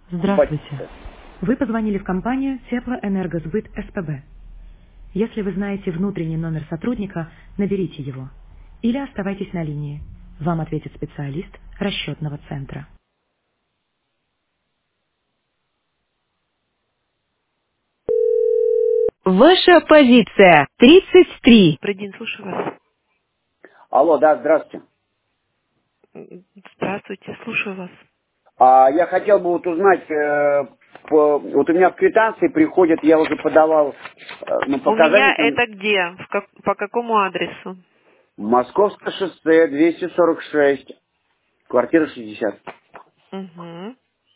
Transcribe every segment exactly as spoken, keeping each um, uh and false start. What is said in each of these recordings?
Здравствуйте. Спасибо. Вы позвонили в компанию Теплоэнергосбыт СПБ. Если вы знаете внутренний номер сотрудника, наберите его. Или оставайтесь на линии. Вам ответит специалист расчетного центра. Ваша позиция тридцать три. Продин, слушаю вас. Алло, да, здравствуйте. Здравствуйте, слушаю вас. А, я хотел бы вот узнать, э, по- вот у меня в квитанции приходит, я уже подавал э, ну, У меня показания, там, это где? В как- по какому адресу? Московское шоссе, двести сорок шесть, квартира шестьдесят. Угу.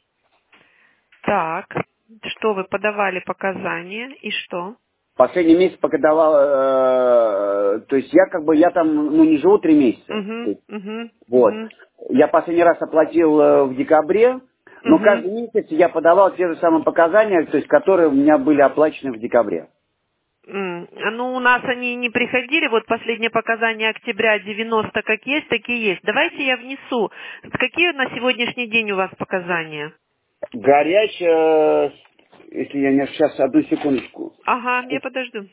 Так, что вы подавали показания и что? Последний месяц пока давал, э, то есть я как бы, я там, ну, не живу три месяца. То Угу, есть, угу, вот. угу, Я последний раз оплатил э, в декабре, но угу. каждый месяц я подавал те же самые показания, то есть которые у меня были оплачены в декабре. М, Ну, у нас они не приходили, вот последнее показание октября девяносто как есть, такие есть. Давайте я внесу. Какие на сегодняшний день у вас показания? Горячая, если я не сейчас, одну секундочку. Ага, я подожду.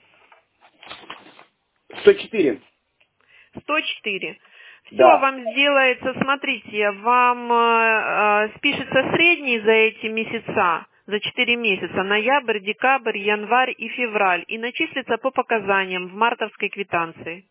сто четыре. сто четыре. Все Да. вам сделается, смотрите, вам э, э, спишется средний за эти месяца, за четыре месяца, ноябрь, декабрь, январь и февраль, и начислится по показаниям в мартовской квитанции.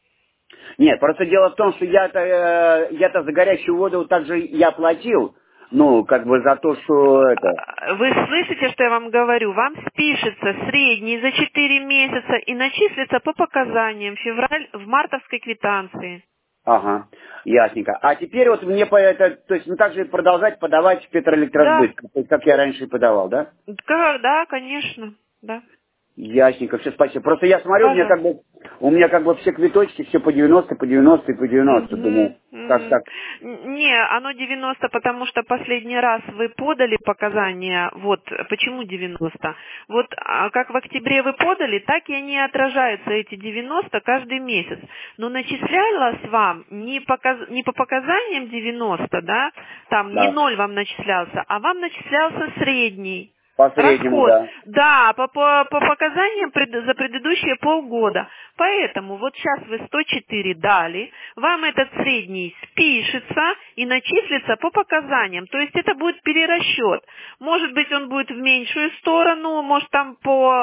Нет, просто дело в том, что я-то, э, я-то за горячую воду также я платил. Ну, как бы за то, что это... А, Вы слышите, что я вам говорю? Вам спишется средний за четыре месяца и начислится по показаниям февраль в мартовской квитанции. Ага, ясненько. А теперь вот мне по это, то есть ну так же продолжать подавать в Да, Петроэлектросбыт, как как я раньше и подавал, да? да, да, конечно, да. Ясненько, все, спасибо. Просто я смотрю, у меня как Пожалуйста. бы, у меня как бы все квиточки, все по девяносто, по девяносто и по девяносто. Мгм, Думаю, как мгм. так? Н- Не, оно девяносто, потому что последний раз вы подали показания, вот, почему девяносто? Вот а, как в октябре вы подали, так и они отражаются, эти девяносто, каждый месяц. Но начислялось вам не, показ- не по показаниям девяносто, да, там не Да. ноль вам начислялся, а вам начислялся средний. По среднему, Расход, да. да, по, по, по показаниям пред- за предыдущие полгода. Поэтому вот сейчас вы сто четыре дали, вам этот средний спишется и начислится по показаниям. То есть это будет перерасчет. Может быть, он будет в меньшую сторону, может там по,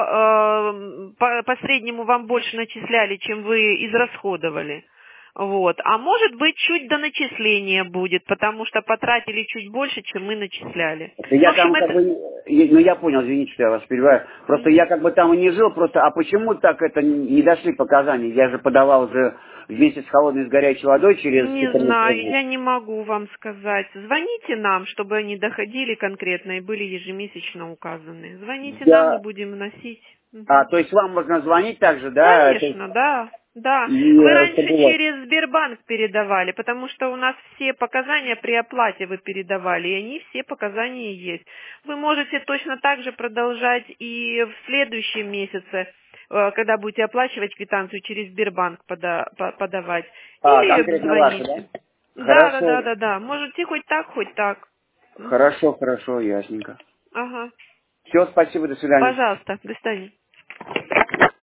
э, по, по среднему вам больше начисляли, чем вы израсходовали. Вот. А может быть, чуть до начисления будет, потому что потратили чуть больше, чем мы начисляли. Ну, в Я общем, там как это... бы, э, ну я понял, извините, что я вас перебиваю. Просто я как бы там и не жил, просто, а почему так это не дошли показания? Я же подавал уже вместе с холодной и с горячей водой через Не знаю, Петроэлектросбыт. я не могу вам сказать. Звоните нам, чтобы они доходили конкретно и были ежемесячно указаны. Звоните нам, мы Я, будем вносить. а, Мгм. то есть вам можно звонить также, да? То есть, Конечно, да, да. и Вы э, раньше чтобы вот. через Сбербанк передавали, потому что у нас все показания при оплате вы передавали, и они все показания есть. Вы можете точно так же продолжать и в следующем месяце, э, когда будете оплачивать квитанцию, через Сбербанк пода- по- подавать. А, Или конкретно ваши, звоните. да? Да, да, да, Хорошо, да, да. Можете хоть так, хоть так. Мгм. хорошо, хорошо, ясненько. Ага. Все, спасибо, до свидания. Пожалуйста, до свидания.